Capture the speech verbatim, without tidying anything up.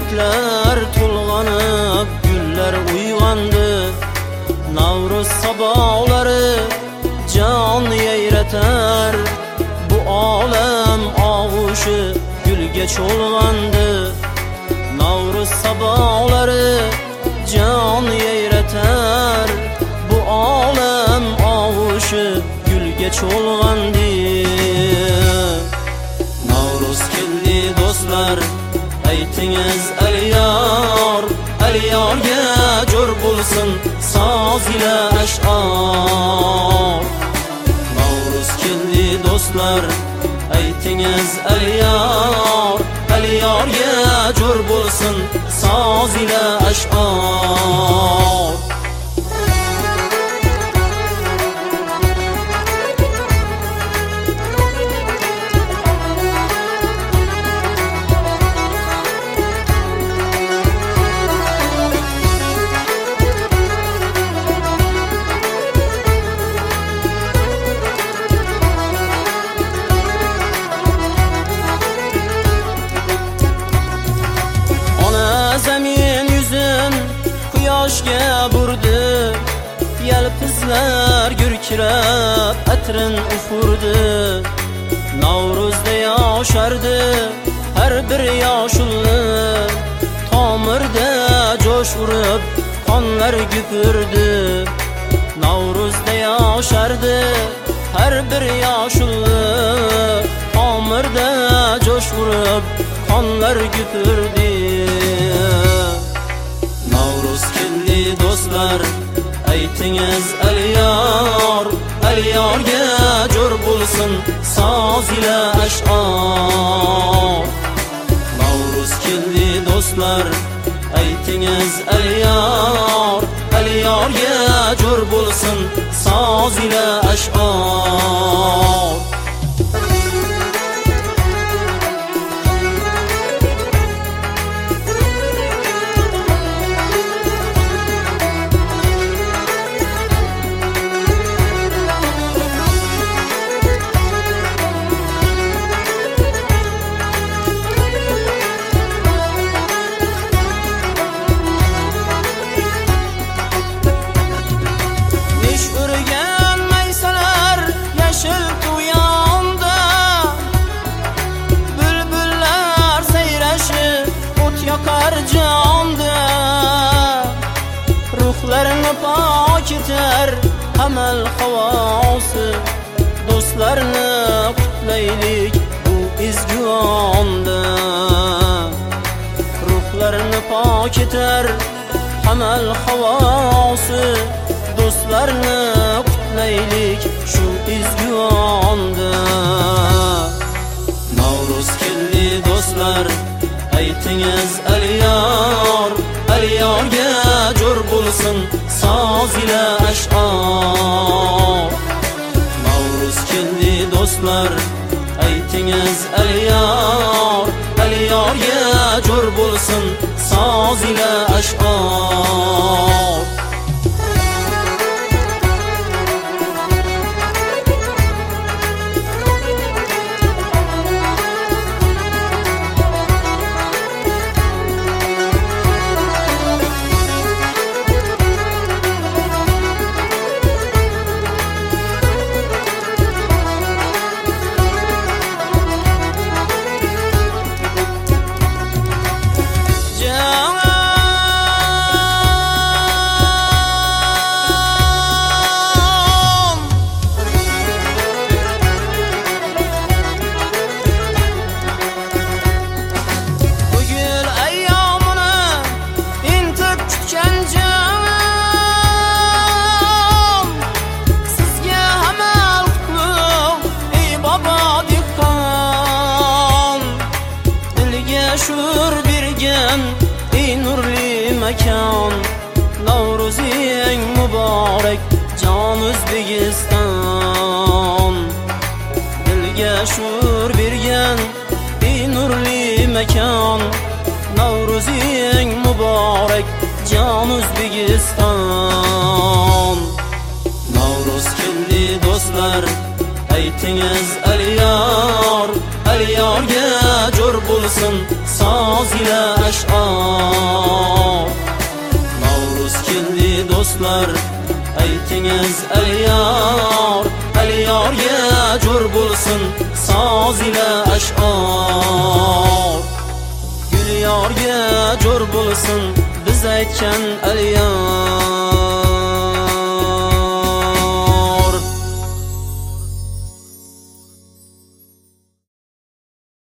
Bulutlar to'lg'anib, gullar uyg'ondi. Navruz sabolari jon yayratar. Bu olam og'ushi gulga cho'lg'andi. Navruz sabolari jon yayratar. Bu olam og'ushi gulga cho'lg'andi. Navruz keldi do'stlar, aytingiz al-yor, al-yorga jo'r bo'lsin soz ila ash'or. Navruz keldi do'stlar, aytingiz al-yor, al-yorga jo'r bo'lsin soz ila ash'or. Zamin yüzün quyoshga burdi. Yalpizlar gurkirab atrin ufurdi. Navruzda yoshardi har bir yoshulli. Tomirda jo'sh urib qonlar gupurdi. Navruzda yoshardi har bir yoshulli. Tomirda jo'sh urib qonlar gupurdi. Navruz keldi do'stlar, aytingiz al-yor, al-yorga jo'r bo'lsin soz ila ash'or. Navruz keldi do'stlar, aytingiz al-yor, al-yorga jo'r bo'lsin soz ila ash'or. Ruhlarni pok etar amal havosi. Do'stlarni qutlaylik bu ezgu onda. Ruhlarni pok etar amal havosi. Do'stlarni qutlaylik shu ezgu onda. Navruz keldi do'stlar, aytingiz al-yor, al-yorga jo'r bo'lsin soz ila ash'or. Navruz keldi do'stlar, aytingiz al-yor, al-yorga jo'r bo'lsin soz ila ash'or. Shur bergan ey nurli makon. Navruzing muborak jon O'zbekiston. Dilga shur bergan ey nurli makon. Navruzing muborak jon O'zbekiston. Navruz keldi do'stlar, aytingiz al-yor, al-yorga jo'r bo'lsin soz ila ash'or. Navruz keldi do'stlar, aytingiz al-yor, al-yorga jo'r bo'lsin soz ila ash'or. Gul yorga jo'r bo'lsin biz aytgan al-yor.